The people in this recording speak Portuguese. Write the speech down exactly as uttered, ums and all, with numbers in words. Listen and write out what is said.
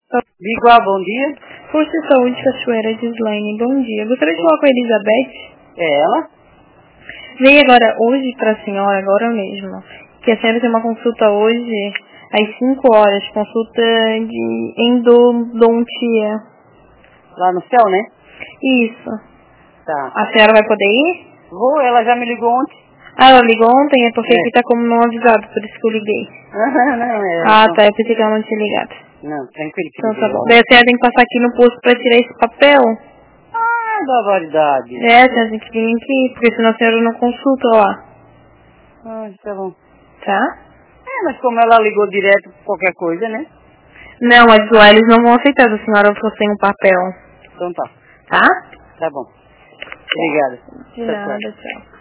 Igual, bom dia. Força e Saúde Cachoeira de Slaine, bom dia. Gostaria de falar com a Elizabeth. É ela? Veio agora hoje para a senhora, agora mesmo, que a senhora tem uma consulta hoje às cinco horas, consulta de endodontia. Lá no céu, né? Isso. Tá. A senhora vai poder ir? Vou, ela já me ligou ontem. Ah, ela ligou ontem, é porque É. aqui tá como não avisado, por isso que eu liguei. Ah, não, é. Ah, não. tá, eu pensei que ela não tinha ligado. Não, tranquilo. Que Então tá liguei. bom. Daí a senhora tem que passar aqui no posto pra tirar esse papel. Ah, barbaridade. É, a senhora tem que vir aqui, porque senão a senhora não consulta lá. Ah, tá bom. Tá? É, mas como ela ligou direto por qualquer coisa, né? Não, mas lá eles não vão aceitar se a senhora for sem um papel. Então tá. Tá? Tá bom. Obrigado. De Tchau, tchau. nada, tchau.